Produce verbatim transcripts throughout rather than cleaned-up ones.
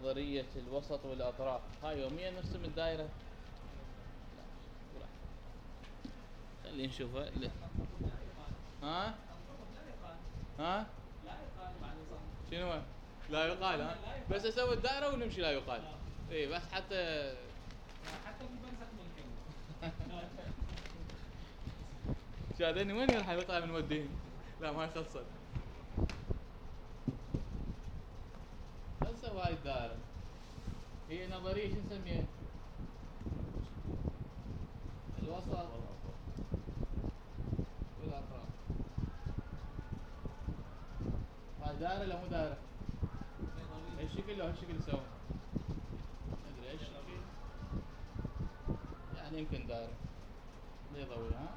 نظرية الوسط والأطراف. هاي يوميا نرسم الدائرة. لا وراح. خلينا نشوفها. لا. ها ها شنو لا يقال؟ ها بس اسوي الدائرة ونمشي لا يقال. اي بس حتى حتى بالبرزخ ممكن. شادني وين الحلقة من ودين؟ لا ما يخصل. هسه هاي الدائرة هي نظرية شو نسميها؟ الوسط والأطراف. هاي دائرة لا مو دائرة؟ هالشكل لو هالشكل يسوون؟ ما ادري ايش الشكل. يعني يمكن دائرة بيضاوي. ها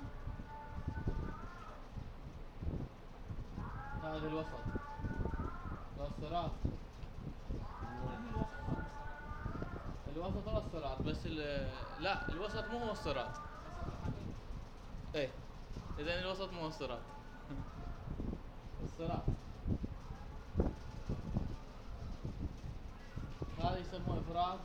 هذا الوسط والصراط. الوسط هو الصراط بس لا الوسط مو هو الصراط. ايه اذا الوسط مو هو الصراط. الصراط هذا يسموه افراط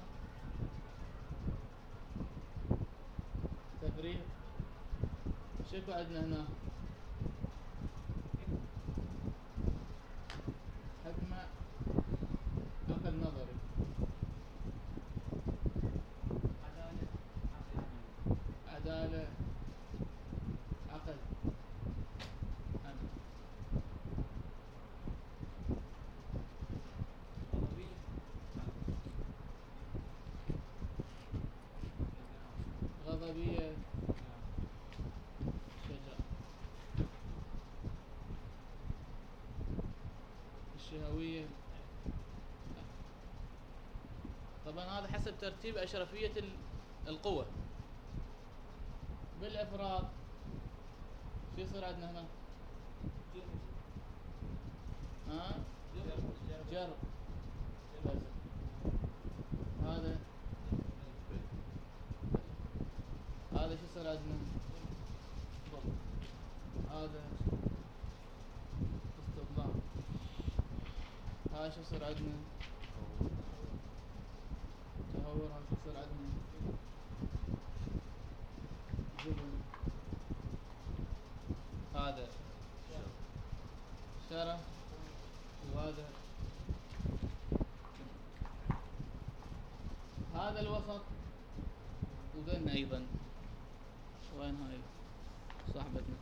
تفريق. شكو عندنا هنا؟ حكمة عقل نظري. عدالة عقل عدل. غضبية شجاع. الشهوية. طبعا هذا حسب ترتيب أشرفية القوة. بالإفراط شو يصير عندنا هنا؟ ها جر. هذا هذا شو يصير عندنا؟ هذا استظلام. هذا شو يصير عندنا؟ تهور. هذا شو يصير عندنا؟ جبن. هذا شرف. وهذا هذا الوسط. وذن ايضا. وين هاي صاحبتنا؟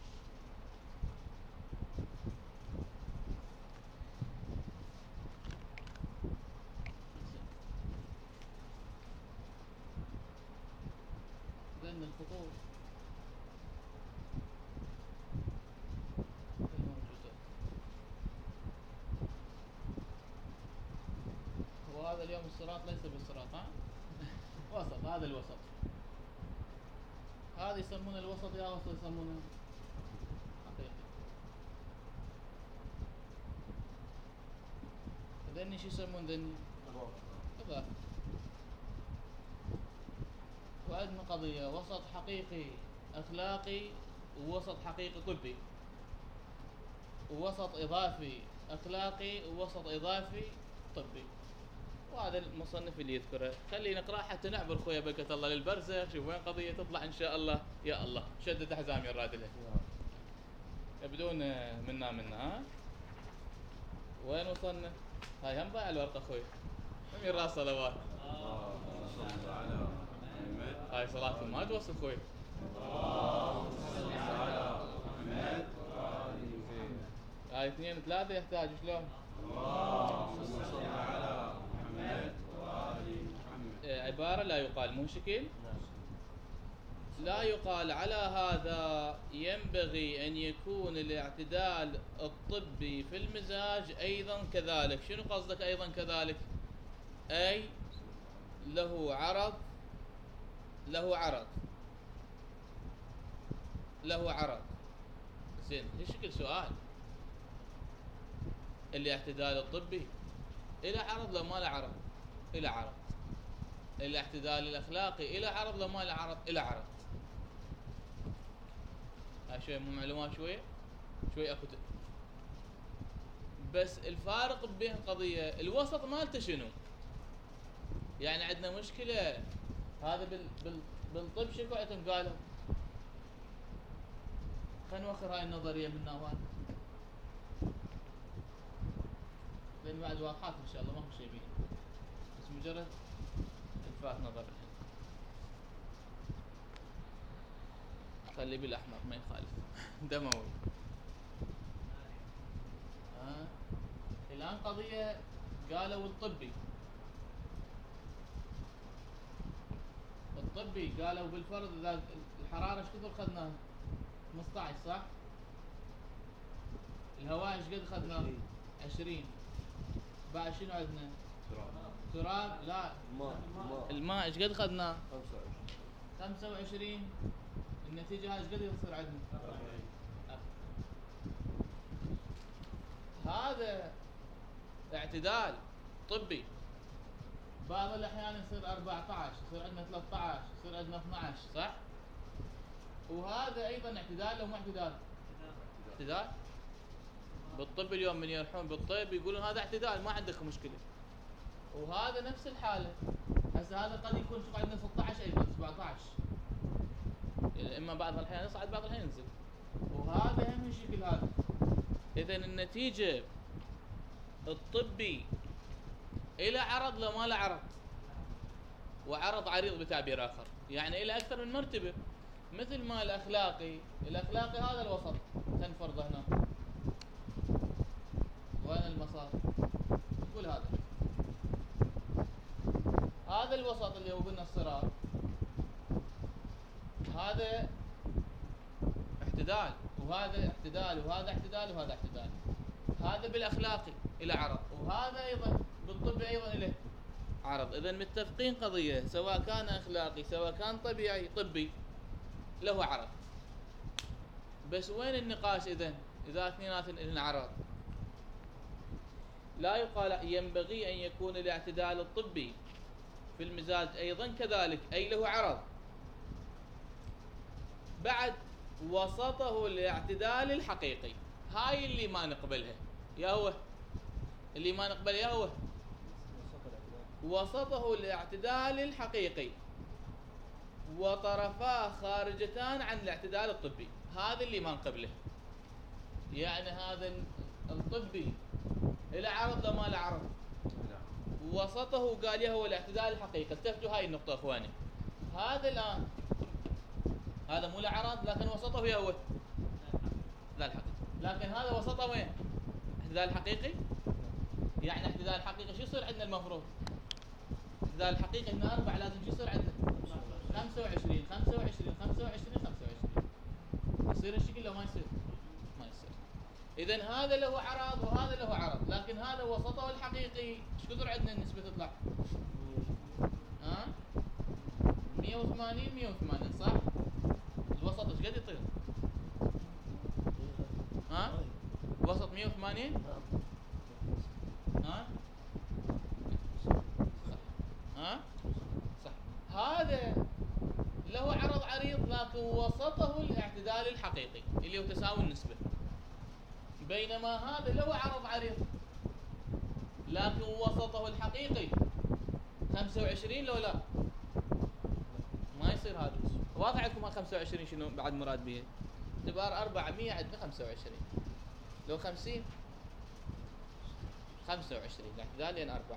ذن الخطوط الموجودة. وهذا اليوم الصراط ليس بالصراط. ها وسط. هذا الوسط. هذا يسمونه الوسط يا وسط يسمونه حقيقي. ذني شو يسمون ذني؟ إضافة. وعندنا قضية وسط حقيقي أخلاقي ووسط حقيقي طبي ووسط إضافي أخلاقي ووسط إضافي طبي. وهذا المصنف اللي يذكره. خلينا نقرأ حتى نعبر خويا بركة الله للبرزخ. شوف وين قضية تطلع إن شاء الله. يا الله شدد أحزامي الرادلة يبدون منا منا. ها وين وصلنا؟ هاي هم ضايع الورقة خوي. من راس صلوات. هاي صلاة ما توصل خوي. هاي اثنين ثلاثة يحتاج شلون؟ عبارة لا يقال مو شكل. لا يقال على هذا ينبغي أن يكون الاعتدال الطبي في المزاج أيضا كذلك. شنو قصدك أيضا كذلك؟ أي له عرض له عرض له عرض. زين ايش شكل سؤال؟ الاعتدال الطبي إلى عرض لو ما له عرض؟ إلى عرض. الاعتدال الأخلاقي إلى عرض لو ما له عرض؟ إلى عرض. هاي شوية مو معلومات شوية شوية أكو بس الفارق بين قضية الوسط مالته شنو؟ يعني عندنا مشكله. هذا بال بال بالطب شكو عندهم قالوا؟ خلينا نوخر هاي النظريه من نوال، لان بعد واضحات ان شاء الله ما في شيء بيه، بس مجرد الفات نظر الحين. خلي بالاحمر ما يخالف. دموي. ها الان قضيه قالوا الطبي الطبي قالوا بالفرض اذا الحراره ايش كثر اخذناها؟ خمسة عشر صح؟ الهواء ايش قد اخذناه؟ عشرين. بعد شنو عندنا؟ تراب. لا الماء الماء الماء ايش قد اخذناه؟ خمسة وعشرين. خمسة وعشرين. النتيجه هاي ايش قد يصير عندنا؟ أربعين. هذا اعتدال طبي. بعض الاحيان يصير أربعة عشر، يصير عندنا ثلاثة عشر، يصير عندنا اثنا عشر صح؟ وهذا ايضا اعتدال لو مو اعتدال؟ اعتدال. بالطب اليوم من يروحون بالطب يقولون هذا اعتدال ما عندك مشكله. وهذا نفس الحاله. هسه هذا قد يكون شوف عندنا ستة عشر ايضا سبعة عشر، يعني اما بعض الاحيان يصعد بعض الاحيان ينزل، وهذا هم الشكل هذا. اذا النتيجه الطبي الى عرض لو ما له عرض، وعرض عريض بتعبير اخر، يعني الى اكثر من مرتبه. مثل ما الاخلاقي، الاخلاقي هذا الوسط، تنفرض هنا وين المسار؟ نقول هذا هذا الوسط اللي هو قلنا الصراط، هذا اعتدال وهذا اعتدال وهذا اعتدال وهذا اعتدال. هذا بالاخلاقي الى عرض، وهذا ايضا بالطب ايضا له عرض. اذا متفقين قضيه سواء كان اخلاقي سواء كان طبيعي طبي له عرض. بس وين النقاش اذا اذا اثنيناتهم لهن عرض؟ لا يقال ينبغي ان يكون الاعتدال الطبي في المزاج ايضا كذلك اي له عرض. بعد وسطه الاعتدال الحقيقي، هاي اللي ما نقبلها. يا هو اللي ما نقبل يا هو وسطه الاعتدال الحقيقي وطرفاه خارجتان عن الاعتدال الطبي، هذا اللي ما نقبله. يعني هذا الطبي له عرض لو ما له عرض؟ وسطه قال يا هو الاعتدال الحقيقي. التفتوا هاي النقطة اخواني. هذا الان هذا مو له عرض لكن وسطه يا هو لا الحقيقي، لكن هذا وسطه وين؟ اعتدال الحقيقي. يعني اعتدال الحقيقي شو يصير عندنا المفروض؟ اعتدال الحقيقي هنا أربعة، لازم شو يصير عندنا؟ خمسة وعشرين خمسة وعشرين خمسة وعشرين خمسة وعشرين. يصير الشكل لو ما يصير؟ ما يصير. إذا هذا له عرض وهذا له عرض، لكن هذا وسطه الحقيقي ايش كثر عندنا النسبة تطلع؟ ها؟ مية وثمانين مية وثمانين صح؟ الوسط ايش قد يطير؟ ها؟ الوسط مية وثمانين؟ ها؟ صح. ها؟ صح. هذا له عرض عريض لكن وسطه الاعتدال الحقيقي اللي هو تساوي النسبة، بينما هذا له عرض عريض لكن وسطه الحقيقي خمسة وعشرين لو لا ما يصير. هذا واضح لكم ها خمسة وعشرين شنو بعد مراد به؟ اعتبار أربعمية عندنا خمسة وعشرين، لو خمسين خمسة وعشرين الاعتدال لين أربعة.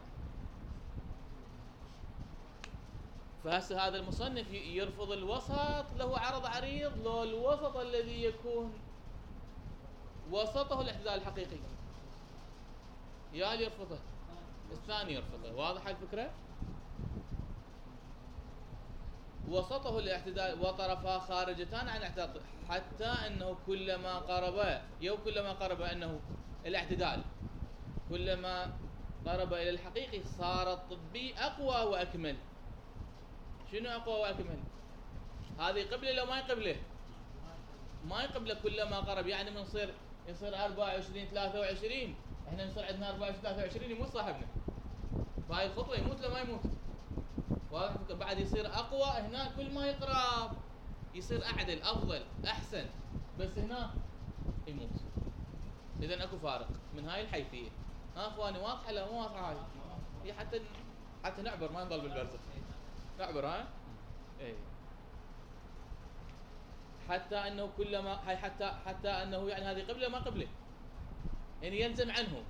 فهسه هذا المصنف يرفض الوسط له عرض عريض لو الوسط الذي يكون وسطه الاعتدال الحقيقي، يا اللي يرفضه الثاني يرفضه. واضح الفكرة؟ وسطه الاعتدال وطرفاه خارجتان عن الاعتدال، حتى انه كلما قرب يو كلما قرب انه الاعتدال كلما قرب الى الحقيقي صار الطبي اقوى واكمل. شنو اقوى واكمل؟ هذه يقبله لو ما يقبله؟ ما يقبله كلما قرب. يعني من يصير يصير أربعة وعشرين ثلاثة وعشرين، احنا يصير عندنا أربعة وعشرين ثلاثة وعشرين يموت صاحبنا بهاي الخطوه، يموت لو ما يموت. واضح؟ بعد يصير اقوى هنا كل ما يقرب يصير اعدل افضل احسن، بس هنا يموت. اذا اكو فارق من هاي الحيثيه. ها اخواني واضحه ولا مو واضحه؟ هاي هي حتى حتى نعبر ما نضل بالبرزخ. نعبر ها؟ اي. حتى انه كلما هاي حتى حتى انه يعني هذه قبله ما قبله. يعني يلزم عنه.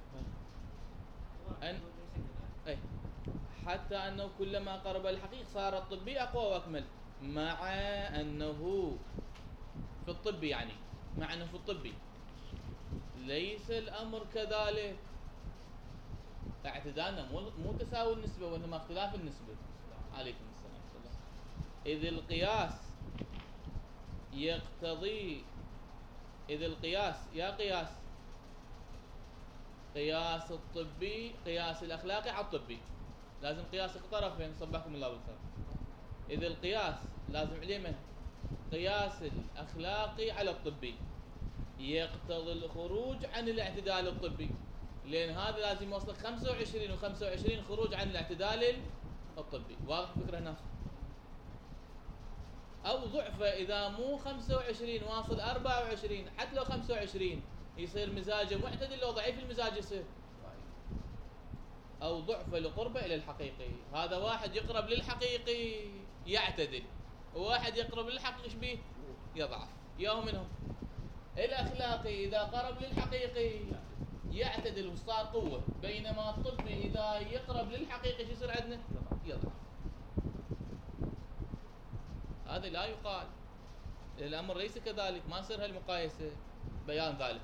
أن اي حتى انه كلما قرب الحقيقة صار الطبي اقوى واكمل، مع انه في الطب يعني مع انه في الطبي ليس الامر كذلك. اعتدالنا مو مو تساوي النسبة وانما اختلاف النسبة. عليكم السلام ورحمة الله. اذ القياس يقتضي اذ القياس يا قياس قياس الطبي قياس الاخلاقي على الطبي، لازم قياس طرفين. صبحكم الله بالخير. اذ القياس لازم عليه من قياس الاخلاقي على الطبي يقتضي الخروج عن الاعتدال الطبي، لان هذا لازم يوصل خمسة وعشرين وخمسة وعشرين خروج عن الاعتدال الطبي. واضح الفكره هنا؟ او ضعفه اذا مو خمسة وعشرين واصل أربعة وعشرين، حتى لو خمسة وعشرين يصير مزاجه معتدل، لو ضعيف المزاج يصير. او ضعفه لقربه الى الحقيقي. هذا واحد يقرب للحقيقي يعتدل، وواحد يقرب للحقيقي ايش بيه؟ يضعف. ياهو منهم الاخلاقي اذا قرب للحقيقي يعتدل وصار قوه، بينما الطبي اذا يقرب للحقيقي ايش يصير عندنا؟ يضعف. هذا لا يقال، الامر ليس كذلك، ما يصير هالمقايسه. بيان ذلك.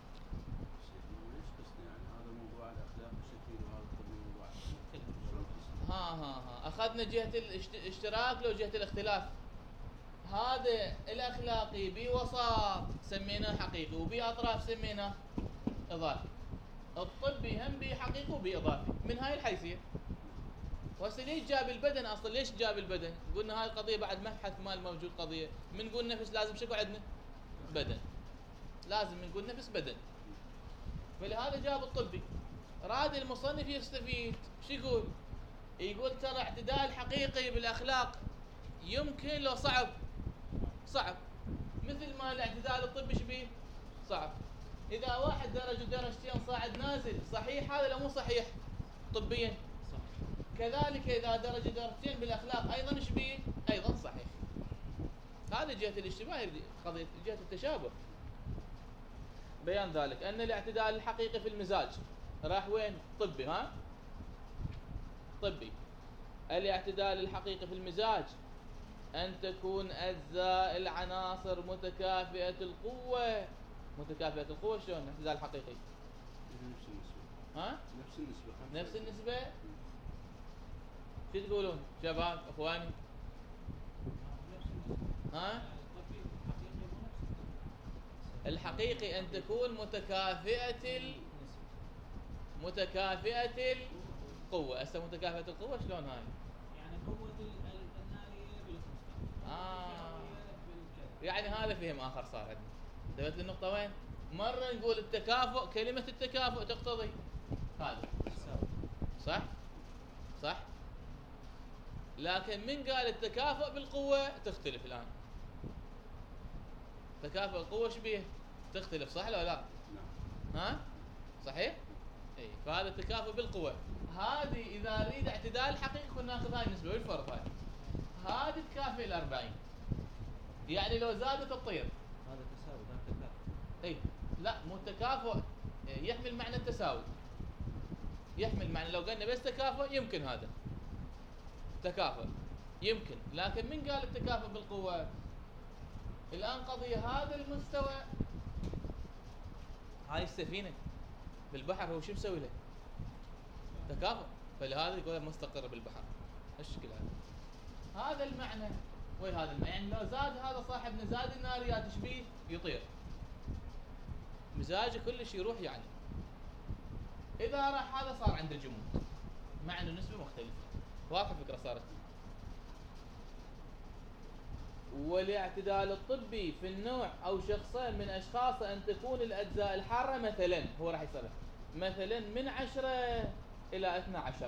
ها ها ها اخذنا جهه الاشتراك لو جهه الاختلاف. هذا الاخلاقي بوسط سميناه حقيقي، وباطراف سميناه اضافي. الطبي هم بحقيقي وباضافي من هاي الحيثيه. وهسه ليش جاب البدن اصلا؟ ليش جاب البدن؟ قلنا هاي القضيه بعد مبحث مال موجود قضيه من نقول نفس لازم شكو عندنا بدن، لازم نقول نفس بدن. فلهذا جاب الطبي. راد المصنف يستفيد شو يقول؟ يقول ترى اعتدال حقيقي بالاخلاق يمكن لو صعب صعب، مثل ما الاعتدال الطبي شبيه صعب. اذا واحد درجه درجتين صاعد نازل صحيح، هذا لو مو صحيح طبيا. كذلك اذا درجه درجتين بالاخلاق ايضا شبيه ايضا صحيح. هذا جهه الاشتباه، قضيه جهه التشابه. بيان ذلك ان الاعتدال الحقيقي في المزاج راح وين؟ طبي. ها طبي. الاعتدال الحقيقي في المزاج أن تكون أجزاء العناصر متكافئة القوة. متكافئة القوة شلون؟ الاعتدال الحقيقي نفس النسبة. ها؟ نفس النسبة. نفس النسبة. شو تقولون شباب اخواني؟ ها؟ الحقيقي أن تكون متكافئة ال... متكافئة القوة. هسه متكافئة القوة شلون هاي؟ يعني قوة النارية بالخفة. آه. يعني هذا فهم آخر صار عندنا. انتبهت للنقطة وين؟ مرة نقول التكافؤ، كلمة التكافؤ تقتضي هذا صح؟ صح؟ لكن من قال التكافؤ بالقوة تختلف الآن. تكافؤ القوة شبيه؟ تختلف صح ولا لا؟ ها؟ صحيح؟ اي فهذا التكافؤ بالقوة. هذه إذا أريد اعتدال حقيقي كنا ناخذ هاي النسبة والفرق. هاي هذه تكافئ الأربعين، يعني لو زادت تطير. هذا تساوي ذاك تكافؤ. اي لا مو التكافؤ، يحمل معنى التساوي، يحمل معنى لو قلنا بس تكافؤ يمكن هذا تكافؤ يمكن، لكن من قال التكافؤ بالقوة؟ الآن قضية هذا المستوى، هاي السفينة بالبحر هو شو مسوي له؟ تكافؤ، فلهذا يقول مستقر بالبحر. الشكل هذا هذا المعنى. وي هذا المعنى، يعني لو زاد هذا صاحبنا زاد الناريات ايش بيه؟ يطير، مزاجه كلش يروح يعني. إذا راح هذا صار عنده جمود، مع انه نسبة مختلفة. واضح الفكرة صارت؟ والاعتدال الطبي في النوع أو شخصين من أشخاص أن تكون الأجزاء الحارة مثلا، هو راح يصير مثلا من عشرة إلى اثنا عشر.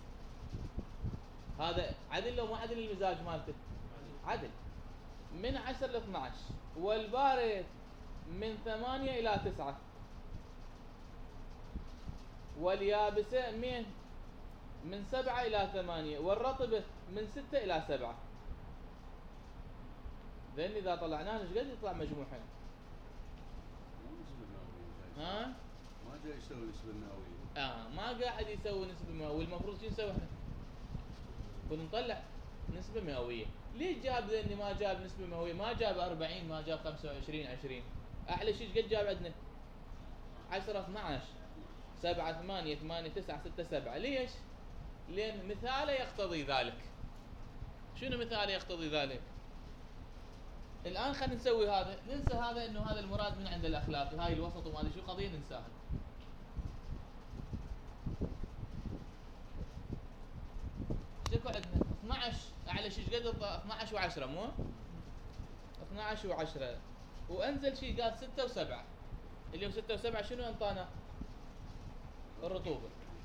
هذا عدل لو ما عدل المزاج مالته؟ عدل. من عشرة إلى اثنا عشر. والبارد من ثمانية إلى تسعة. واليابسة من من سبعة إلى ثمانية، والرطبة من ستة إلى سبعة. لأن إذا طلعناه ايش قد يطلع مجموعين؟ مو نسبة مئوية جاي. ها؟ ما جاي يسوي نسبة مئوية. آه ما قاعد يسوي نسبة مئوية، والمفروض شو نسوي احنا؟ كنا نطلع نسبة مئوية. ليش جاب ذني ما جاب نسبة مئوية؟ ما جاب أربعين، ما جاب خمسة وعشرين، عشرين. أعلى شيء قد جاب عندنا؟ عشرة، اثناعش، سبعة، ثمانية، ثمانية، تسعة، ستة، سبعة. ليش؟ لأن مثاله يقتضي ذلك. شنو مثاله يقتضي ذلك؟ الآن خلينا نسوي هذا، ننسى هذا إنه هذا المراد من عند الأخلاقي، هاي الوسط وما أدري شو قضية ننساها. شكو عندنا؟ اثناعش أعلى شيء قد اثناعش وعشرة، مو؟ اثناعش وعشرة، وأنزل شيء قال ستة وسبعة، اللي هو ستة وسبعة شنو انطانا؟ الرطوبة.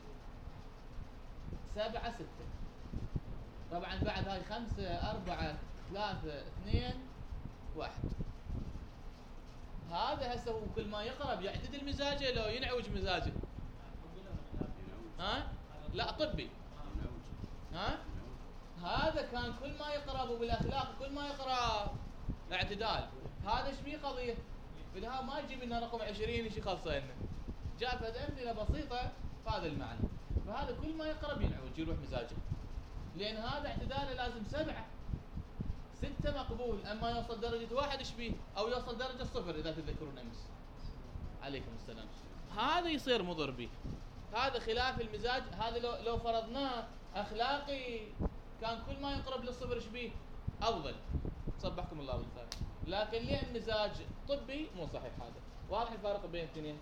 سبعة، ستة. طبعا بعد هاي خمسة، أربعة، ثلاثة، اثنين، واحد. هذا هسه كل ما يقرب يعتدل مزاجه لو ينعوج مزاجه. ها؟ لا طبي. ها؟ هذا كان كل ما يقرب وبالاخلاق كل ما يقرب اعتدال. هذا ايش بيه قضيه؟ بالها ما يجيب لنا رقم عشرين ايش يخلصه لنا. جاب امثله بسيطه بهذا المعنى. فهذا كل ما يقرب ينعوج يروح مزاجه. لان هذا اعتداله لازم سبعه. ستة مقبول، اما يوصل درجة واحد ايش بيه؟ او يوصل درجة صفر اذا تتذكرون امس. عليكم السلام. هذا يصير مضر به. هذا خلاف المزاج. هذا لو لو فرضناه اخلاقي كان كل ما يقرب للصفر ايش بيه؟ افضل. صبحكم الله بالخير. لكن لان مزاج طبي مو صحيح هذا. واضح الفارق بين الاثنين؟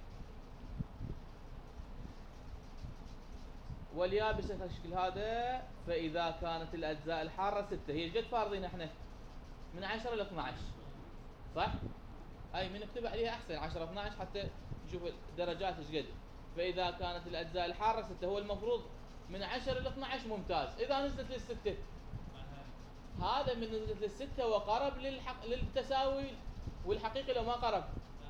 واليابسة الشكل هذا فإذا كانت الأجزاء الحارة ستة، هي ايش قد فارضين احنا؟ من عشرة ل اثناعش، صح؟ أي من نكتب عليها أحسن، عشرة اثناعش حتى نشوف الدرجات ايش قد. فإذا كانت الأجزاء الحارة ستة، هو المفروض من عشرة ل اثناعش ممتاز. إذا نزلت للستة، هذا من نزلت للستة وقرب للحق للتساوي، والحقيقي لو ما قرب.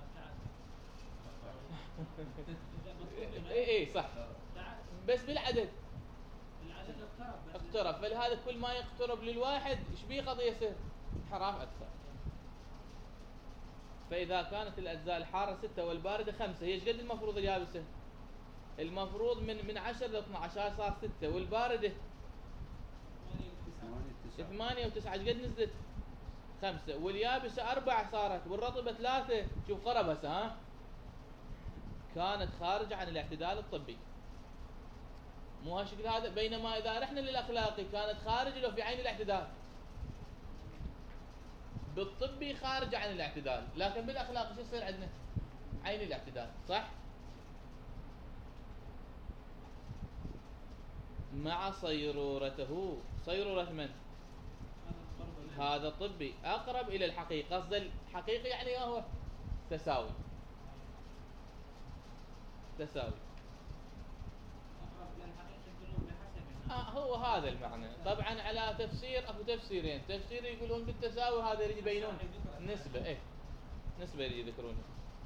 اي اي صح. بس بالعدد العدد اقترب بس اقترب، فلهذا كل ما يقترب للواحد ايش بيه قضيه يصير انحراف اكثر. فاذا كانت الاجزاء الحاره ستة والبارده خمسة، هي ايش قد المفروض اليابسه؟ المفروض من من عشرة ل اثناعش صار ستة، والبارده ثمانية وتسعة ايش قد نزلت؟ خمسة، واليابسه أربعة صارت، والرطبه ثلاثة. شوف قرب هسه ها؟ كانت خارجه عن الاعتدال الطبي. مو هالشكل هذا. بينما اذا رحنا للاخلاقي كانت خارجه لو في عين الاعتدال. بالطبي خارجه عن الاعتدال، لكن بالاخلاقي شو يصير عندنا؟ عين الاعتدال، صح؟ مع صيرورته. صيرورة من؟ هذا طبي اقرب الى الحقيقه. قصد الحقيقي يعني هو تساوي. تساوي. آه هو هذا المعنى. طبعا على تفسير اكو تفسيرين، تفسير يقولون بالتساوي هذا يريد يبينون نسبة، ايه نسبة يريد يذكرونها.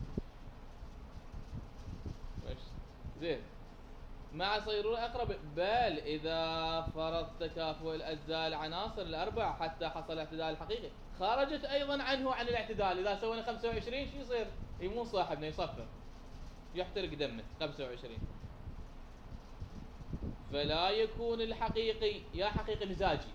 زين. مع صيرورة اقرب، بل اذا فرض تكافؤ الاجزاء العناصر الاربع حتى حصل اعتدال الحقيقي، خرجت ايضا عنه عن الاعتدال. اذا سوينا خمسة وعشرين شو يصير؟ يمون صاحبنا يصفر، يحترق دمه. خمسة وعشرين. فلا يكون الحقيقي يا حقيقي مزاجي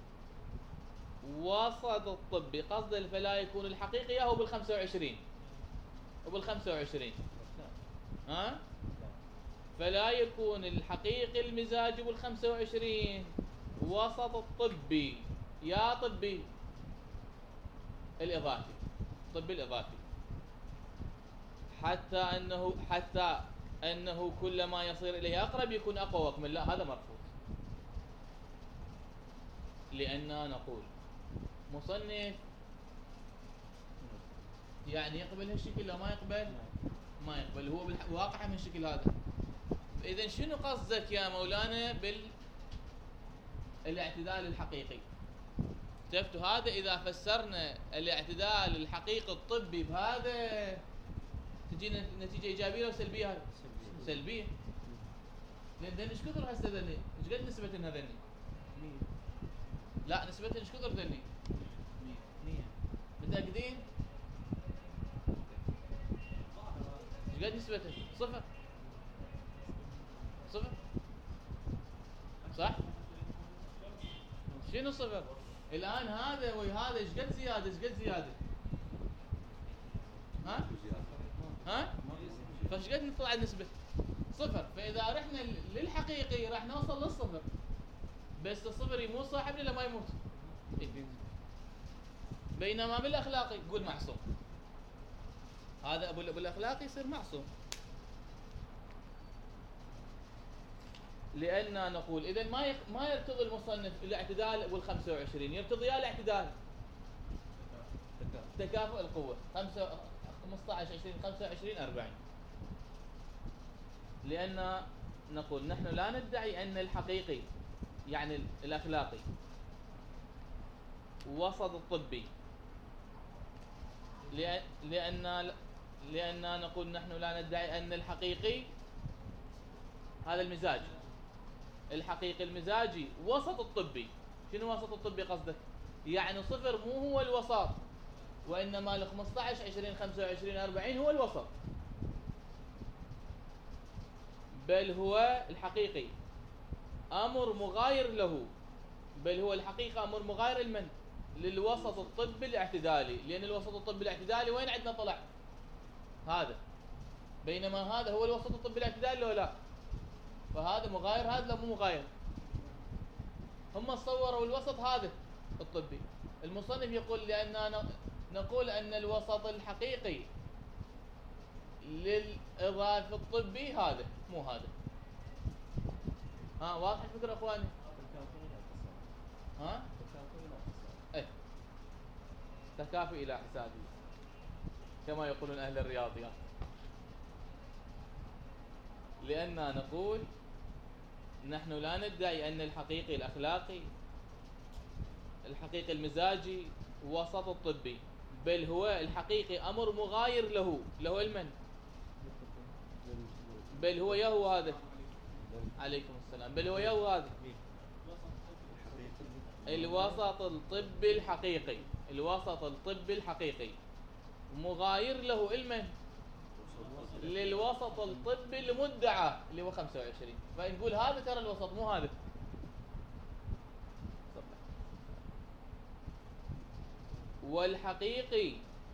وسط الطبي. قصد فلا يكون الحقيقي يا هو بالخمسة وعشرين وبالخمسة وعشرين. ها؟ فلا يكون الحقيقي المزاجي بالخمسة وعشرين وسط الطبي يا طبي الإضافي. طبي الإضافي. حتى أنه حتى أنه كلما يصير إليه أقرب يكون أقوى وأكمل. لا، هذا مرفوض. لأننا نقول مصنف يعني يقبل هالشكل لا ما يقبل؟ ما يقبل. هو بالواقع من الشكل هذا. إذن شنو قصدك يا مولانا بالاعتدال الحقيقي؟ شفتوا هذا إذا فسرنا الاعتدال الحقيقي الطبي بهذا تجينا نتيجة إيجابية أو سلبية؟ سلبية. لان ذني ايش كثر هسه ذني؟ ايش قد نسبة انها ذني؟ مية. لا نسبة ايش كثر ذني؟ مية. مية. متأكدين؟ ايش قد نسبته؟ صفر. صفر. صح؟ شنو صفر؟ الان هذا وهذا ايش قد زيادة؟ ايش قد زيادة؟ ها؟ ها؟ فايش قد نطلع النسبة؟ صفر. فإذا رحنا للحقيقي راح نوصل للصفر. بس الصفر يموت صاحبنا ولا ما يموت؟ إيه. بينما بالأخلاقي يقول معصوم. هذا أبو بالأخلاقي يصير معصوم. لأننا نقول إذا ما يق... ما يرتضي المصنف الاعتدال والخمسة وعشرين، يرتضي يا الاعتدال تكافؤ القوة خمسة خمسة عشر عشرين خمسة وعشرين أربعين. لأن نقول نحن لا ندعي أن الحقيقي يعني الأخلاقي وسط الطبي، لأن لأن لأن نقول نحن لا ندعي أن الحقيقي هذا المزاج، الحقيقي المزاجي وسط الطبي. شنو وسط الطبي قصدك؟ يعني صفر مو هو الوسط، وإنما ال خمسة عشر عشرين خمسة وعشرين أربعين هو الوسط، بل هو الحقيقي أمر مغاير له، بل هو الحقيقة أمر مغاير لمن؟ للوسط الطبي الاعتدالي. لأن الوسط الطبي الاعتدالي وين عندنا طلع؟ هذا. بينما هذا هو الوسط الطبي الاعتدالي لو لا؟ فهذا مغاير هذا لا مو مغاير. هم صوروا الوسط هذا الطبي. المصنف يقول لأننا نقول أن الوسط الحقيقي للإضافة الطبي هذا مو هذا. ها واضح الفكرة أخواني؟ ها؟ ايه تكافؤ إلى حسابه كما يقولون أهل الرياضيات. لأننا نقول نحن لا ندعي أن الحقيقي الأخلاقي الحقيقي المزاجي وسط الطبي، بل هو الحقيقي أمر مغاير له له المن؟ بل هو يهو هذا. عليكم السلام. بل هو يهو هذا الوسط الطبي الحقيقي، الوسط الطبي الحقيقي مغاير له المن؟ للوسط الطبي المدعى اللي هو خمسة وعشرين. فنقول هذا ترى الوسط مو هذا. والحقيقي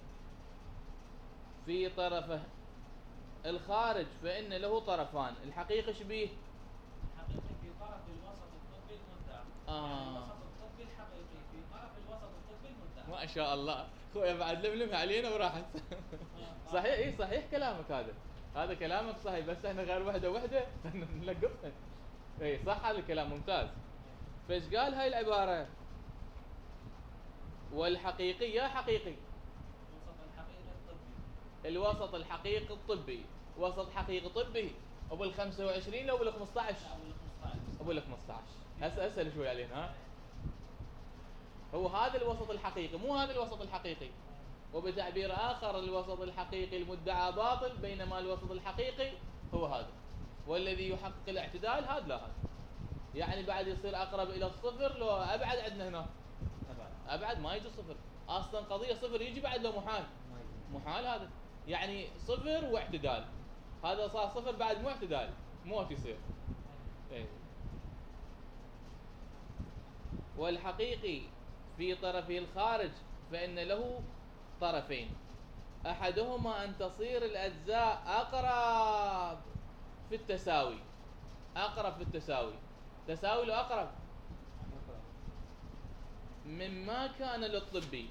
في طرفه الخارج فإن له طرفان. الحقيقي شبيه؟ الحقيقي في طرف الوسط الطبي المدعى. آه. الوسط الطبي الحقيقي في طرف الوسط الطبي المدعى. ما شاء الله خويا بعد لملم علينا وراحت. صحيح اي صحيح كلامك هذا. هذا كلامك صحيح، بس احنا غير وحده وحده نلقفها. اي صح هذا الكلام ممتاز. فايش قال هاي العباره؟ والحقيقي يا حقيقي الوسط الحقيقي الطبي. الوسط الحقيقي الطبي. وسط حقيقي طبي ابو ال خمسة وعشرين او ابو ال خمسة عشر؟ ابو ال خمسة عشر. هسه اسال شوي علينا. ها هو هذا الوسط الحقيقي مو هذا الوسط الحقيقي. وبتعبير آخر الوسط الحقيقي المدعى باطل، بينما الوسط الحقيقي هو هذا، والذي يحقق الاعتدال هذا لا هذا. يعني بعد يصير أقرب إلى الصفر لو أبعد عندنا هنا أبعد ما يجي صفر أصلا. قضية صفر يجي بعد لو محال محال هذا. يعني صفر واعتدال، هذا صار صفر بعد مو اعتدال موت يصير. إيه. والحقيقي في طرفه الخارج فإن له طرفين، أحدهما أن تصير الأجزاء أقرب في التساوي. أقرب في التساوي. تساوي لو أقرب مما كان للطبي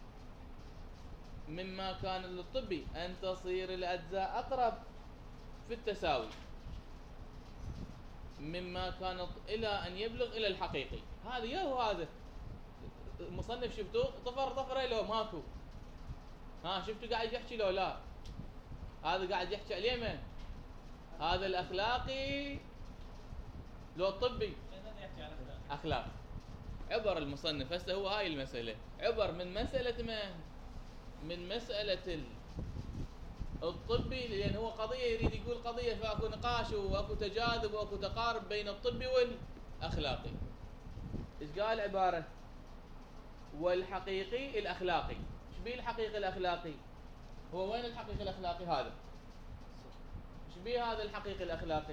مما كان للطبي أن تصير الأجزاء أقرب في التساوي مما كانت إلى أن يبلغ إلى الحقيقي. هذا يهو هذا المصنف شفتوه طفر طفره لو ماكو. ها شفتوا قاعد يحكي لو لا؟ هذا قاعد يحكي عليه من؟ هذا الأخلاقي لو الطبي؟ أخلاق. عبر المصنف هسه هو هاي المسألة، عبر من مسألة من؟ من مسألة الطبي، لأن هو قضية يريد يقول قضية فاكو نقاش واكو تجاذب واكو تقارب بين الطبي والأخلاقي. إيش قال عبارة؟ والحقيقي الأخلاقي. إيش بيه الحقيقي الأخلاقي؟ هو وين الحقيقي الأخلاقي هذا؟ إيش بيه هذا الحقيقي الأخلاقي؟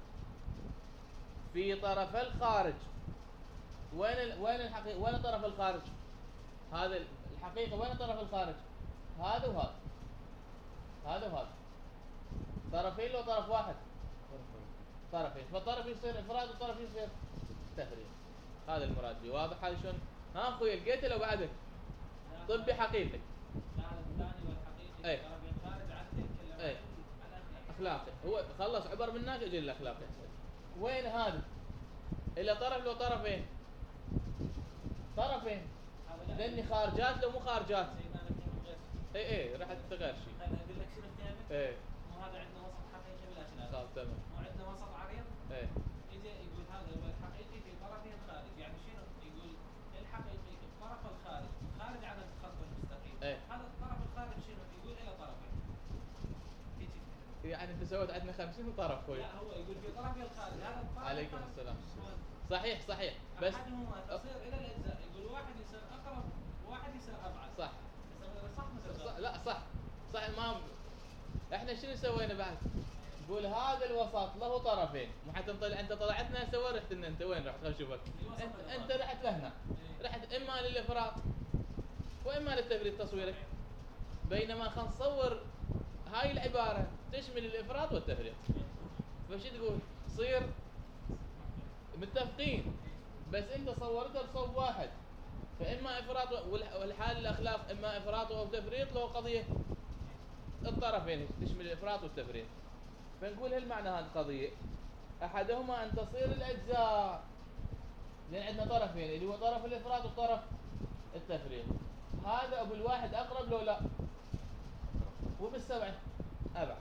في طرف الخارج. وين ال... وين الحقيقي؟ وين طرف الخارج؟ هذا الحقيقة وين طرف الخارج؟ هذا وهذا. هذا وهذا. طرفين لو طرف واحد؟ طرفين. فالطرف يصير إفراد والطرف يصير تفريد. هذا المراد به. واضح هذا شلون؟ ها أخوي لقيته لو بعده؟ طبي حقيقي. الثاني والحقيقي. ايه. خارج عن تلك ايه. أخلاقي. هو خلص عبر من هناك اجي الأخلاقي. وين هذا؟ إلا طرف لو طرفين؟ طرفين. لأني خارجات لو مو خارجات. اي اي راح تغير شيء. انا اقول لك شنو الثاني؟ ايه. مو هذا عندنا وسط حقيقي بالاخلاق. خلاص تمام. مو عندنا وسط عريض؟ ايه. يجي يقول هذا هو الحقيقي في طرفه الخارج، يعني شنو؟ يقول الحقيقي في الطرف الخارج، خارج عن الخط المستقيم. ايه. هذا الطرف الخارج شنو؟ يقول الى طرفين. يجي. يعني انت سويت عندنا خمسين طرف اخوي. لا هو يقول في طرفه الخارج، هذا الطرف. عليكم الخارج. السلام. صحيح صحيح بس احدهما تصير الى الاجزاء، يقول واحد يصير اقرب وواحد يصير ابعد. صح. صح مثل صح. لا صح صح. ما احنا شنو سوينا بعد؟ نقول هذا الوسط له طرفين، مو حتى نطلع انت طلعتنا سوا رحت ان انت وين رحت خل اشوفك. انت, انت رحت لهنا. رحت اما للافراط واما للتفريط تصويرك. بينما خلينا نصور هاي العبارة تشمل الافراط والتفريط. فش تقول؟ تصير متفقين بس انت صورتها بصوب واحد، فاما افراط والحال الاخلاق اما افراط او تفريط له قضيه الطرفين تشمل الافراط والتفريط. فنقول هالمعنى هذه القضيه احدهما ان تصير الاجزاء، لان عندنا طرفين اللي هو طرف الافراط وطرف التفريط. هذا ابو الواحد اقرب لو لا؟ وبالسبعه ابعد.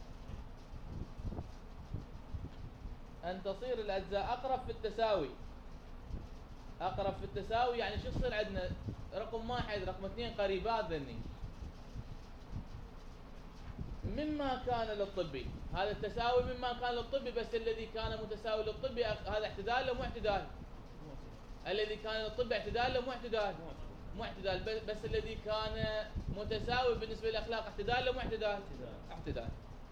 ان تصير الاجزاء اقرب في التساوي. اقرب في التساوي يعني شو يصير عندنا؟ رقم واحد رقم اثنين قريبات ذني مما كان للطبي. هذا التساوي مما كان للطبي، بس الذي كان متساوي للطبي هذا اعتدال لو مو اعتدال؟ الذي كان للطبي اعتدال لو مو اعتدال؟ مو اعتدال. بس الذي كان متساوي بالنسبه للاخلاق اعتدال لو مو اعتدال؟ اعتدال.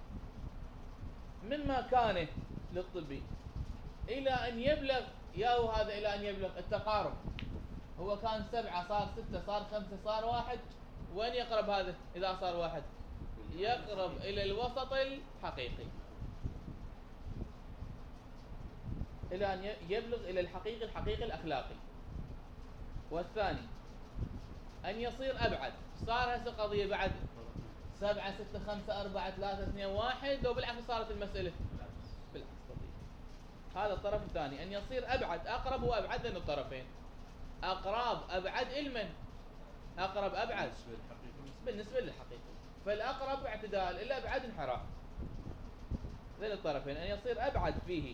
مما كان للطبي الى ان يبلغ ياهو هذا الى ان يبلغ التقارب. هو كان سبعة صار ستة صار خمسة صار واحد. وين يقرب هذا اذا صار واحد؟ يقرب الى الوسط الحقيقي الى ان يبلغ الى الحقيقي الحقيقي الاخلاقي. والثاني ان يصير ابعد. صار هسه قضيه بعد سبعة ستة خمسة أربعة ثلاثة اثنين واحد، لو بالعكس صارت المسألة بالعكس قضية. هذا الطرف الثاني ان يصير ابعد. اقرب وابعد من الطرفين. اقراب ابعد المن اقرب ابعد بالنسبه للحقيقي. فالاقرب اعتدال الابعد انحراف. ذين الطرفين ان يصير ابعد فيه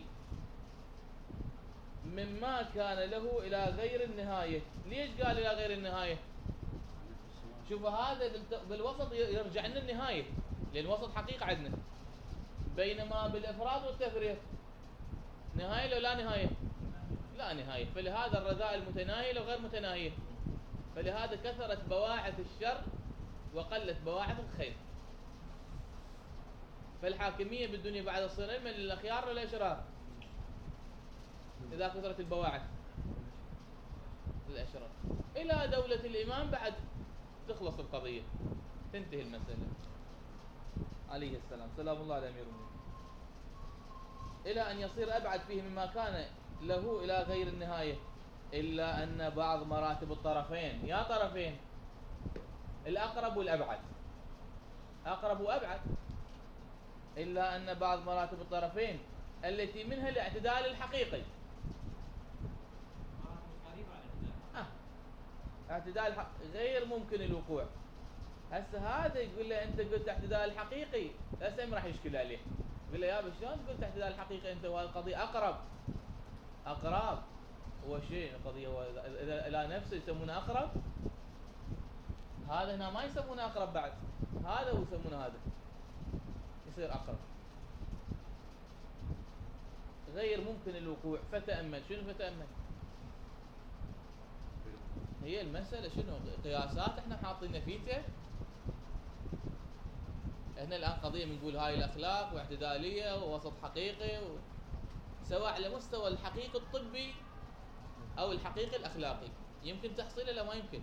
مما كان له الى غير النهايه. ليش قال الى غير النهايه؟ شوفوا هذا بالوسط يرجع لنا النهايه، لان الوسط حقيقه عندنا. بينما بالافراد والتفريط نهايه لو لا نهايه؟ لا نهايه. فلهذا الرذائل متناهيه لو غير متناهيه. فلهذا كثرت بواعث الشر وقلت بواعث الخير. فالحاكميه بالدنيا بعد تصير علما للاخيار ولا الاشرار؟ اذا كثرت البواعث للاشرار. الى دوله الامام بعد تخلص القضيه، تنتهي المساله عليه السلام سلام الله على امير المؤمنين. الى ان يصير ابعد فيه مما كان له الى غير النهايه، الا ان بعض مراتب الطرفين يا طرفين الاقرب والابعد اقرب وابعد، الا ان بعض مراتب الطرفين التي منها الاعتدال الحقيقي. آه. اعتدال حق غير ممكن الوقوع. هسه هذا يقول له انت قلت اعتدال حقيقي، هسه ما راح يشكل عليه. يقول له يا ابا شلون قلت اعتدال حقيقي انت وهذه القضيه اقرب؟ اقرب هو شيء القضيه هو اذا الى نفسه يسمونه اقرب. هذا هنا ما يسمونه اقرب بعد، هذا هو يسمونه هذا يصير أقرب. غير ممكن الوقوع فتأمل. شنو فتأمل؟ هي المسألة شنو؟ قياسات احنا حاطين نفيته. هنا الآن قضية بنقول هاي الأخلاق واعتدالية ووسط حقيقي و... سواء على مستوى الحقيقي الطبي أو الحقيقي الأخلاقي، يمكن تحصيله لا ما يمكن.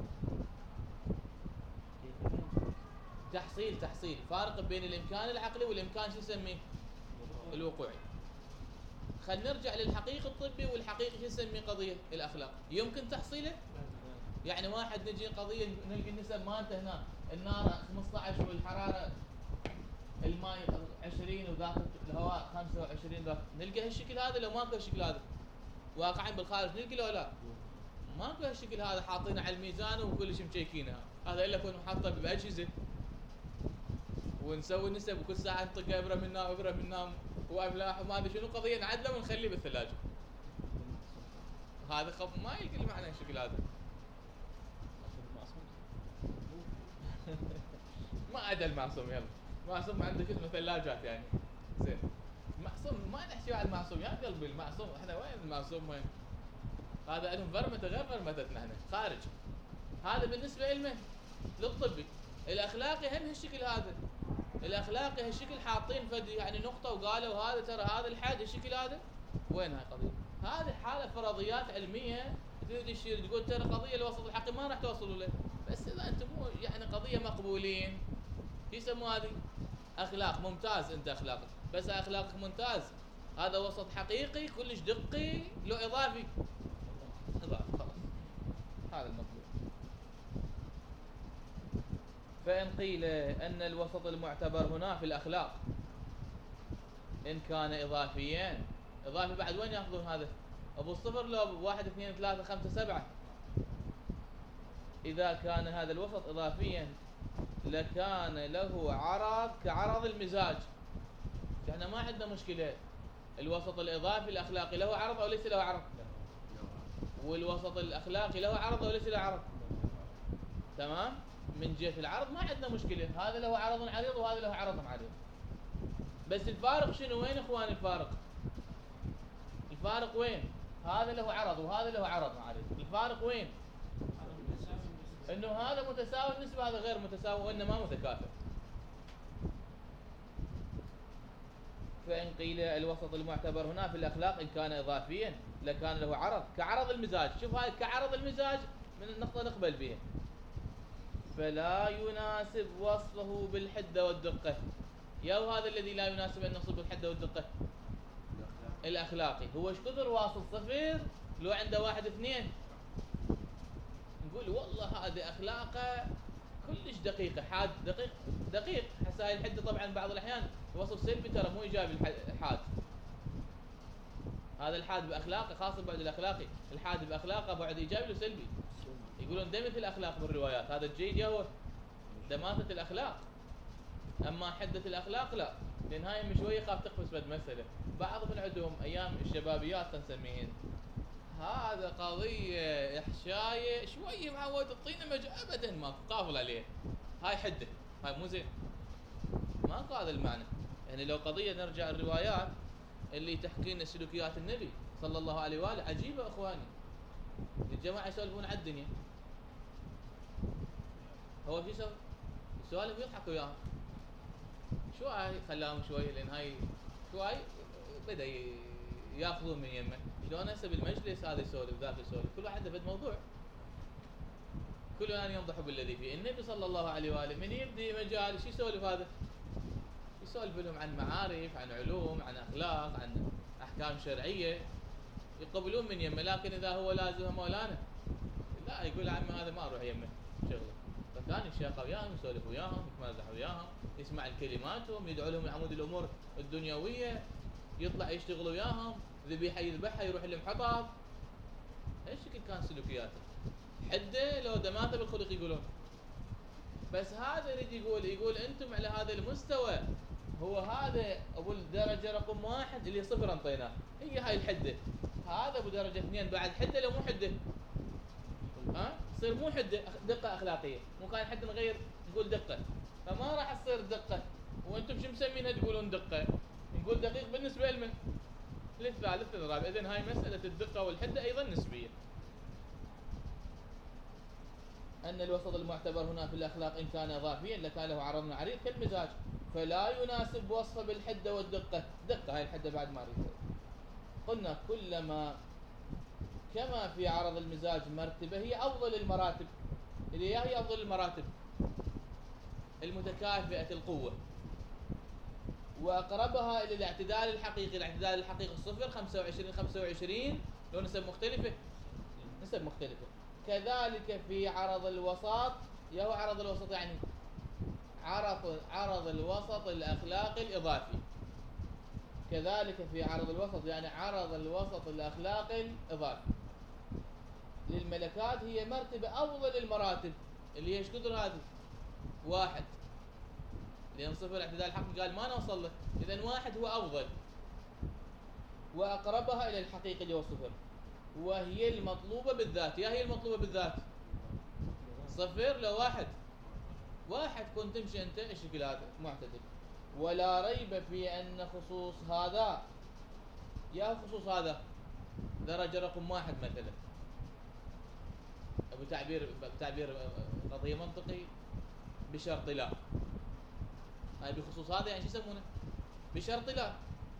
تحصيل تحصيل فارق بين الإمكان العقلي والإمكان شو نسميه؟ الوقوعي. خلينا نرجع للحقيقي الطبي والحقيقي شو نسميه؟ قضية الأخلاق. يمكن تحصيله؟ يعني واحد نجي قضية نلقى النسب مالته هنا النار خمسة عشر والحرارة الماء عشرين وذاك الهواء خمسة وعشرين، ذاك نلقى هالشكل هذا لو ماكو هالشكل هذا؟ واقعين بالخارج نلقى لو لا؟ ماكو هالشكل هذا حاطينه على الميزان وكلش مشيكينه. هذا الا يكون محطه باجهزه ونسوي نسب وكل ساعه نطق ابره من هنا وابره من هنا واملاح وما ادري شنو قضيه نعدله ونخليه بالثلاجه. هذا خف ما يلقى المعنى الشكل هذا. ما عدا المعصوم. يلا معصوم عنده كلمه ثلاجات يعني زين. معصوم ما نحكي عن المعصوم يا قلبي. المعصوم احنا وين المعصوم وين؟ هذا لهم فرمته غير فرمتتنا احنا خارج. هذا بالنسبه لمن؟ للطبي. الاخلاقي هم هالشكل هذا. الاخلاقي هالشكل حاطين فد يعني نقطه وقالوا هذا ترى هذا الحد الشكل هذا. وين هاي قضيه؟ هذه حاله فرضيات علميه تريد تشير تقول ترى قضيه الوسط الحقيقي ما راح توصلوا له، بس اذا انتم مو يعني قضيه مقبولين يسموا هذه اخلاق. ممتاز انت اخلاقك، بس اخلاقك ممتاز. هذا وسط حقيقي كلش دقي له اضافي. اضافي خلاص هذا المطلوب. فإن قيل أن الوسط المعتبر هنا في الأخلاق إن كان إضافيا، إضافي بعد وين يأخذون هذا؟ أبو الصفر لو واحد اثنين ثلاثة خمسة سبعة. إذا كان هذا الوسط إضافيا لكان له عرض كعرض المزاج. احنا ما عندنا مشكلة. الوسط الإضافي الأخلاقي له عرض أو ليس له عرض؟ والوسط الأخلاقي له عرض أو ليس له عرض؟ تمام؟ من جهة العرض ما عندنا مشكلة. هذا له عرض عريض وهذا له عرض عريض. بس الفارق شنو؟ وين اخوان الفارق؟ الفارق وين؟ هذا له عرض وهذا له عرض عريض. الفارق وين؟ انه هذا متساوي النسبة هذا غير متساوي وانما متكافئ. فإن قيل الوسط المعتبر هنا في الأخلاق إن كان إضافيا لكان له عرض كعرض المزاج. شوف هاي كعرض المزاج من النقطة نقبل بها. فلا يناسب وصفه بالحدة والدقة. يا هذا الذي لا يناسب أن نصب بالحدة والدقة الأخلاقي. هو ايش كثر واصل صفر لو عنده واحد اثنين نقول والله هذه أخلاقه كلش دقيقة. حاد دقيق دقيق. هسه هاي الحدة طبعا بعض الأحيان وصف سلبي ترى مو إيجابي. الحاد هذا الحاد بأخلاقه خاصة بعد الأخلاقي. الحاد بأخلاقه بعد إيجابي وسلبي. يقولون دمث الأخلاق بالروايات. هذا الجيد يهو دماثة الأخلاق. أما حدة الأخلاق لا، لأن هاي من شوية خاف تقفز بد مسألة. بعض من عندهم أيام الشبابيات نسميهن هذا قضية إحشاية شوية معود الطينة مجا أبدا ماكو قافل عليه. هاي حدة هاي مو زين. ماكو هذا المعنى. يعني لو قضية نرجع الروايات اللي تحكي لنا سلوكيات النبي صلى الله عليه وآله عجيبة أخواني. الجماعة يسولفون على الدنيا. هو في سوي؟ يسولف ويضحك وياهم. شو هاي خلاهم شوي لأن هاي شو هاي بدأ ياخذون من يمه. شلون هسه بالمجلس هذا يسولف ذاك يسولف كل واحد عنده موضوع. كل ان ينضح بالذي فيه. النبي صلى الله عليه واله من يبدي مجال شو يسولف هذا؟ يسولف لهم عن معارف، عن علوم، عن اخلاق، عن احكام شرعيه يقبلون من يمه. لكن اذا هو لازم مولانا لا يقول عمي هذا ما اروح يمه شغله. فكان يشاق وياهم يسولف وياهم يتمازح وياهم يسمع الكلماتهم يدعو لهم عمود الامور الدنيويه يطلع يشتغل وياهم ذبيحه يذبحها يروح لهم حطب. ايش شكل كان سلوكياته؟ حده لو دماته بالخلق يقولون. بس هذا يريد يقول يقول انتم على هذا المستوى. هو هذا ابو الدرجه رقم واحد اللي صفر انطيناه هي هاي الحده. هذا ابو درجه اثنين بعد حده لو مو حده ها تصير مو حده دقه اخلاقيه. مو كان حد نغير نقول دقه فما راح تصير دقه وانتم شو مسمينها تقولون دقه؟ نقول دقيق بالنسبه لمن؟ للثالث للرابع. اذن هاي مساله الدقه والحده ايضا نسبيه. ان الوسط المعتبر هنا في الاخلاق ان كان اضافيا لكان له عرض عريض كالمزاج، فلا يناسب وصفه بالحده والدقه. دقه هاي الحده بعد ما اريد. قلنا كلما كما في عرض المزاج مرتبه هي افضل المراتب، اللي هي افضل المراتب المتكافئه القوه، واقربها الى الاعتدال الحقيقي. الاعتدال الحقيقي الصفر خمسة وعشرين خمسة وعشرين لو نسب مختلفه، نسب مختلفه. كذلك في عرض الوسط، يهو عرض الوسط يعني عرض عرض الوسط الاخلاقي الاضافي. كذلك في عرض الوسط يعني عرض الوسط الاخلاقي الاضافي للملكات هي مرتبه افضل المراتب، اللي هي ايش قدر هذه؟ واحد، لان صفر الاعتدال الحقيقي قال ما نوصل له، اذا واحد هو افضل واقربها الى الحقيقي اللي هو صفر، وهي المطلوبه بالذات. يا هي المطلوبه بالذات صفر لو واحد، واحد كنت تمشي انت الشكل هذا معتدل. ولا ريب في ان خصوص هذا، يا خصوص هذا درجه رقم واحد مثلا، ابو تعبير بتعبير قضيه منطقي بشرط لا. هاي بخصوص هذا يعني شو يسمونه؟ بشرط لا.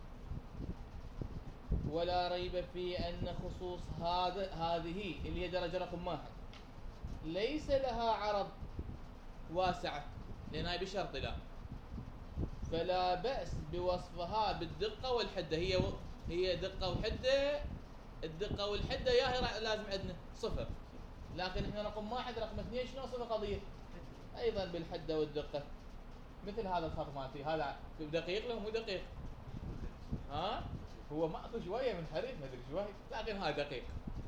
ولا ريب في ان خصوص هذا هذه اللي هي درجه رقم واحد ليس لها عرض واسعه، لان هاي بشرط لا، فلا بأس بوصفها بالدقه والحده. هي و... هي دقه وحده. الدقه والحده يا هي لازم عندنا صفر، لكن احنا رقم واحد رقم اثنين شنو صفه قضيه؟ ايضا بالحده والدقه. مثل هذا الخط مالتي هذا دقيق لو مو دقيق؟ ها؟ هو ماكو شويه من حريف مدري شوي، لكن هذا دقيق.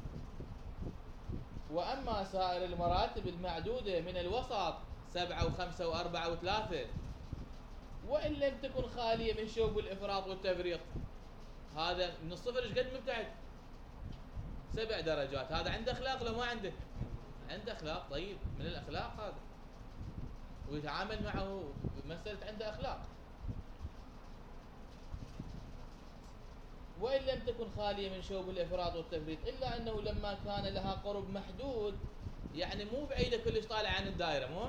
واما سائر المراتب المعدوده من الوسط سبعه وخمسه واربعه وثلاثه، وان لم تكن خاليه من شوب الافراط والتفريط، هذا من الصفر ايش قد مبتعد؟ سبع درجات. هذا عنده اخلاق لو ما عنده؟ عنده اخلاق. طيب من الاخلاق هذا، ويتعامل معه بمساله عنده اخلاق. وإن لم تكن خالية من شوب الإفراط والتفريط، إلا أنه لما كان لها قرب محدود، يعني مو بعيدة كلش طالع عن الدائرة، مو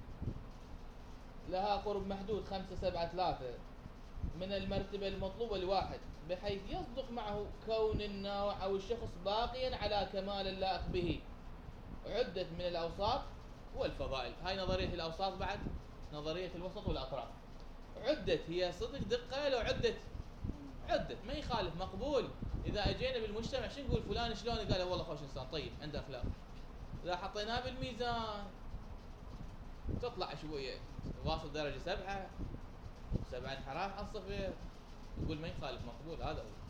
لها قرب محدود خمسة سبعة ثلاثة من المرتبة المطلوبة لواحد، بحيث يصدق معه كون النوع أو الشخص باقيا على كمال اللائق به، عدت من الأوساط والفضائل. هاي نظرية الأوساط، بعد نظرية الوسط والأطراف. عدت هي صدق دقة، لو عدت عدت ما يخالف مقبول. اذا اجينا بالمجتمع شو نقول؟ فلان شلون؟ قال والله خوش انسان طيب عنده اخلاق. اذا حطيناه بالميزان تطلع شويه واصل درجه سبعه، سبعه انحراف عن صفر، يقول ما يخالف مقبول. هذا هو.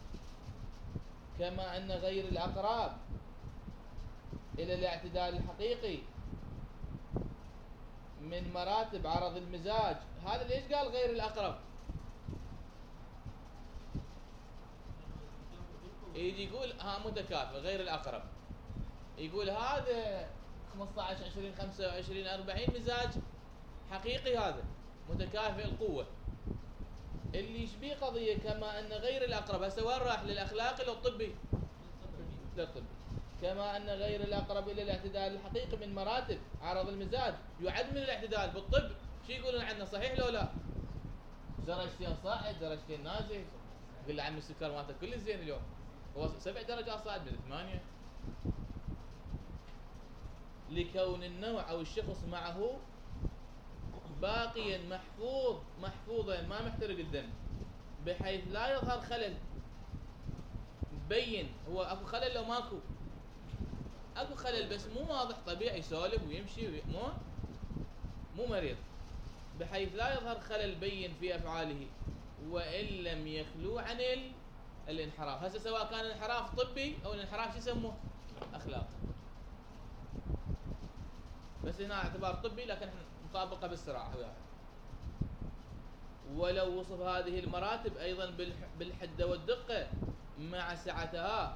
كما ان غير الاقراب الى الاعتدال الحقيقي من مراتب عرض المزاج. هذا ليش قال غير الاقرب؟ يجي يقول ها متكافئ غير الأقرب، يقول هذا خمسة عشر عشرين خمسة وعشرين أربعين مزاج حقيقي، هذا متكافئ القوة اللي يشبيه قضية. كما أن غير الأقرب، هسه وين راح؟ للأخلاقي لو الطبي؟ للطبي. كما أن غير الأقرب إلى الاعتدال الحقيقي من مراتب عرض المزاج يعد من الاعتدال بالطب. شو يقولون عندنا؟ صحيح لو لا؟ درجتين صاعد درجتين نازل. قل له عمي السكر مالته كل زين اليوم، هو سبع درجات صاعد من ثمانية، لكون النوع أو الشخص معه باقيا محفوظ محفوظا ما محترق الدم، بحيث لا يظهر خلل مبين. هو اكو خلل لو ماكو؟ اكو خلل بس مو واضح، طبيعي يسولف ويمشي وي... مو مو مريض، بحيث لا يظهر خلل بين في افعاله وان لم يخلو عن ال... الانحراف. هسه سواء كان الانحراف طبي او الانحراف شو يسموه؟ اخلاق. بس هنا اعتبار طبي لكن مطابقه بالصراع وياه. ولو وصف هذه المراتب ايضا بالح... بالحده والدقه مع سعتها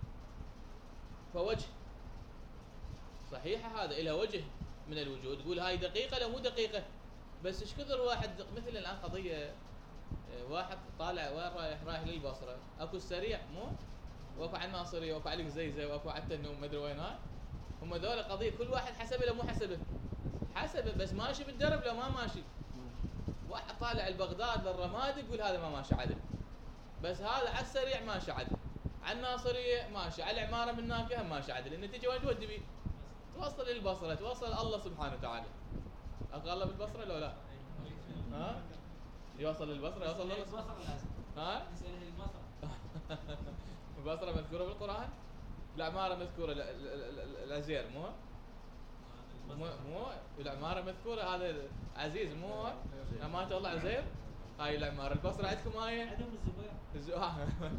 فوجه صحيحه، هذا إلى وجه من الوجود. تقول هاي دقيقه لو مو دقيقه؟ بس ايش كثر واحد مثل الان قضيه آه، واحد طالع وين رايح؟ رايح للبصره، اكو السريع مو؟ واكو على الناصريه، واكو على القزيزه، واكو على التنوم، ما ادري وين هاي. هم ذولا قضيه كل واحد حسبه لو مو حسبه؟ حسبه، بس ماشي بالدرب لو ما ماشي. واحد طالع البغداد للرمادي يقول هذا ما ماشي عدل، بس هذا على السريع ماشي عدل، على الناصريه ماشي، على العماره من هناك هم ماشي عدل. النتيجه وين تودي بيه؟ توصل للبصره، توصل الله سبحانه وتعالى. اقول الله بالبصره لو لا؟ ها؟ يوصل للبصره، يوصل للبصره. البصره لازم. ها؟ نسأله البصره. البصره مذكوره بالقران؟ العماره مذكوره، ال- ال- ال- العزير مو؟ مو مو العماره مذكوره، هذا عزيز مو؟ ما والله عزير. هاي العماره. البصره عندكم ايه؟ عندهم الزبير. الز- آه.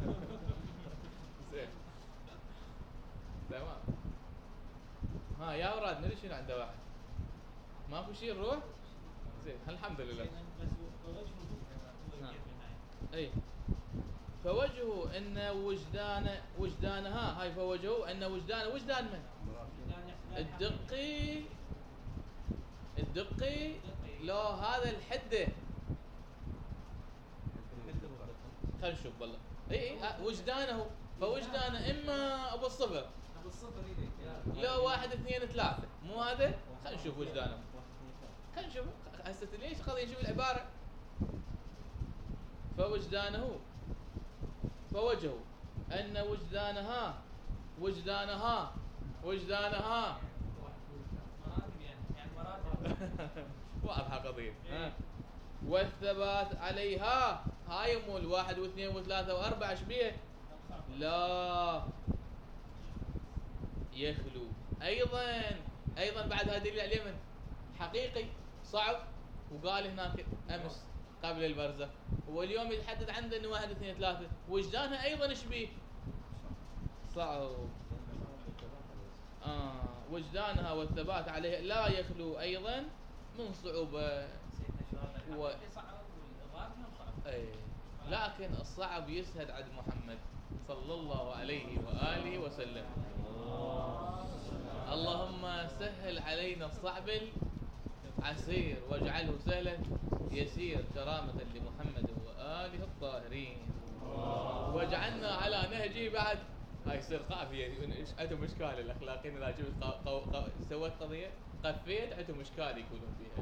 زين تمام. ها يا اولاد ندري شنو عنده واحد؟ ماكو شيء نروح؟ زين الحمد لله. بس وجهه نعم. اي فوجهه ان وجدان وجدانها، هاي فوجهه ان وجدان وجدان من؟ الدقي الدقي لو هذا الحده. خلينا نشوف والله. اي اي آه، وجدانه، فوجدانه اما ابو الصفر ابو الصفر ايدك. لو واحد اثنين ثلاثة، مو هذا؟ خلينا نشوف وجدانه. خلينا نشوف هسه ليش قضية نشوف العبارة. فوجدانه فوجهه أن وجدانها وجدانها وجدانها مراتب يعني يعني مراتب. واضحة قضية. ها. والثبات عليها، هاي مو الواحد واثنين وثلاثة وأربعة ايش بيه؟ لا يخلو. أيضا أيضا بعد هذا دليل على اليمن حقيقي صعب، وقال هناك أمس قبل البرزخ، واليوم يتحدد عنده انه واحد اثنين ثلاثة. وجدانها أيضا ايش بيه؟ صعب. آه وجدانها والثبات عليها لا يخلو أيضا من صعوبة. سيدنا شو هذا و- الحقيقي صعب والإضافي هم صعب. أي لكن الصعب يسهل عند محمد صلى الله عليه وآله وسلم. اللهم سهل علينا الصعب العسير واجعله سهلا يسير كرامة لمحمد وآله الطاهرين، واجعلنا على نهجه. بعد هاي يصير قافية، عندهم إشكال الأخلاقيين إذا جبت قو... قو... قو... سويت قضية قفيت عندهم إشكال يقولون فيها.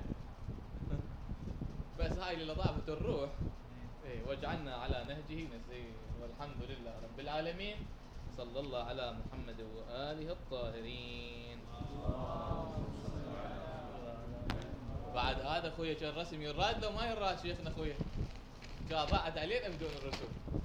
بس هاي للطافة الروح. إيه واجعلنا على نهجه نسير، والحمد لله رب العالمين. صلى الله على محمد وآله الطاهرين. بعد هذا اخويا كان رسم يراد لو ما يراد شيخنا اخويا؟ كان ضاعت علينا بدون الرسوم.